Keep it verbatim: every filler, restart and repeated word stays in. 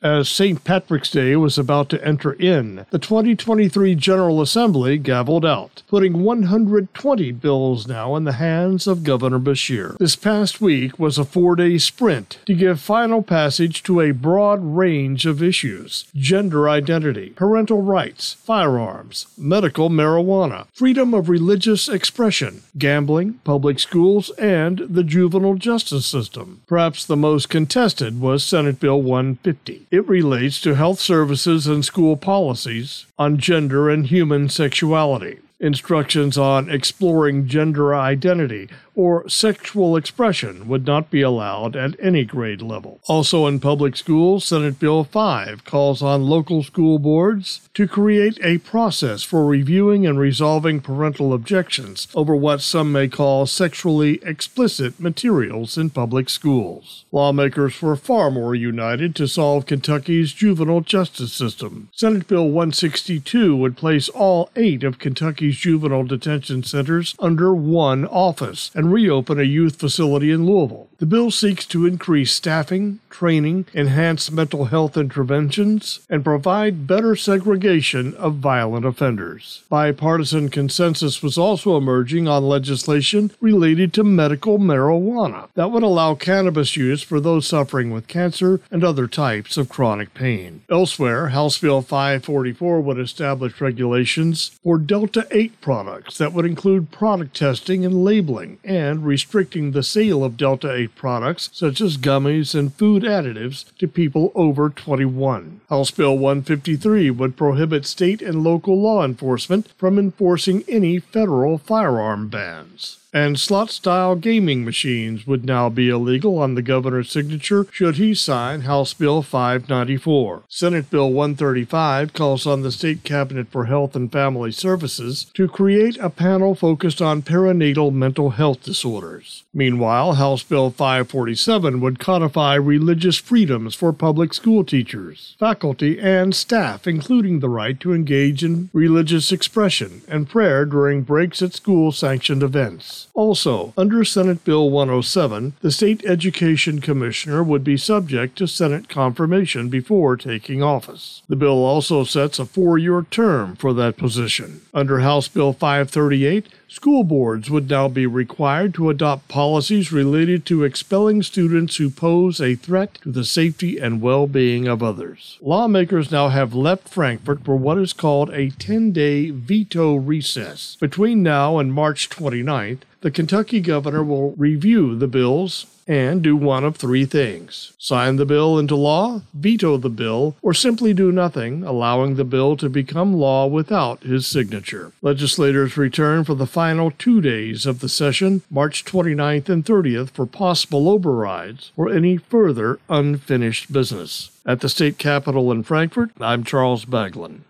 As Saint Patrick's Day was about to enter in, the twenty twenty-three General Assembly gavelled out, putting one hundred twenty bills now in the hands of Governor Beshear. This past week was a four-day sprint to give final passage to a broad range of issues: gender identity, parental rights, firearms, medical marijuana, freedom of religious expression, gambling, public schools, and the juvenile justice system. Perhaps the most contested was Senate Bill one fifty. It relates to health services and school policies on gender and human sexuality. Instructions on exploring gender identity or sexual expression would not be allowed at any grade level. Also in public schools, Senate Bill five calls on local school boards to create a process for reviewing and resolving parental objections over what some may call sexually explicit materials in public schools. Lawmakers were far more united to solve Kentucky's juvenile justice system. Senate Bill one sixty-two would place all eight of Kentucky's juvenile detention centers under one office and reopen a youth facility in Louisville. The bill seeks to increase staffing, training, enhance mental health interventions, and provide better segregation of violent offenders. Bipartisan consensus was also emerging on legislation related to medical marijuana that would allow cannabis use for those suffering with cancer and other types of chronic pain. Elsewhere, House Bill five forty-four would establish regulations for Delta eight products that would include product testing and labeling, and restricting the sale of Delta eight products such as gummies and food additives to people over twenty-one. House Bill one fifty-three would prohibit state and local law enforcement from enforcing any federal firearm bans. And slot-style gaming machines would now be illegal on the governor's signature should he sign House Bill five ninety-four. Senate Bill one thirty-five calls on the State Cabinet for Health and Family Services to create a panel focused on perinatal mental health disorders. Meanwhile, House Bill five forty-seven would codify religious freedoms for public school teachers, faculty, and staff, including the right to engage in religious expression and prayer during breaks at school-sanctioned events. Also, under Senate Bill one oh seven, the State Education Commissioner would be subject to Senate confirmation before taking office. The bill also sets a four-year term for that position. Under House Bill five thirty-eight, school boards would now be required to adopt policies related to expelling students who pose a threat to the safety and well-being of others. Lawmakers now have left Frankfort for what is called a ten-day veto recess. Between now and March twenty-ninth, the Kentucky governor will review the bills and do one of three things: sign the bill into law, veto the bill, or simply do nothing, allowing the bill to become law without his signature. Legislators return for the final two days of the session, March twenty-ninth and thirtieth, for possible overrides or any further unfinished business. At the state capitol in Frankfort, I'm Charles Baglin.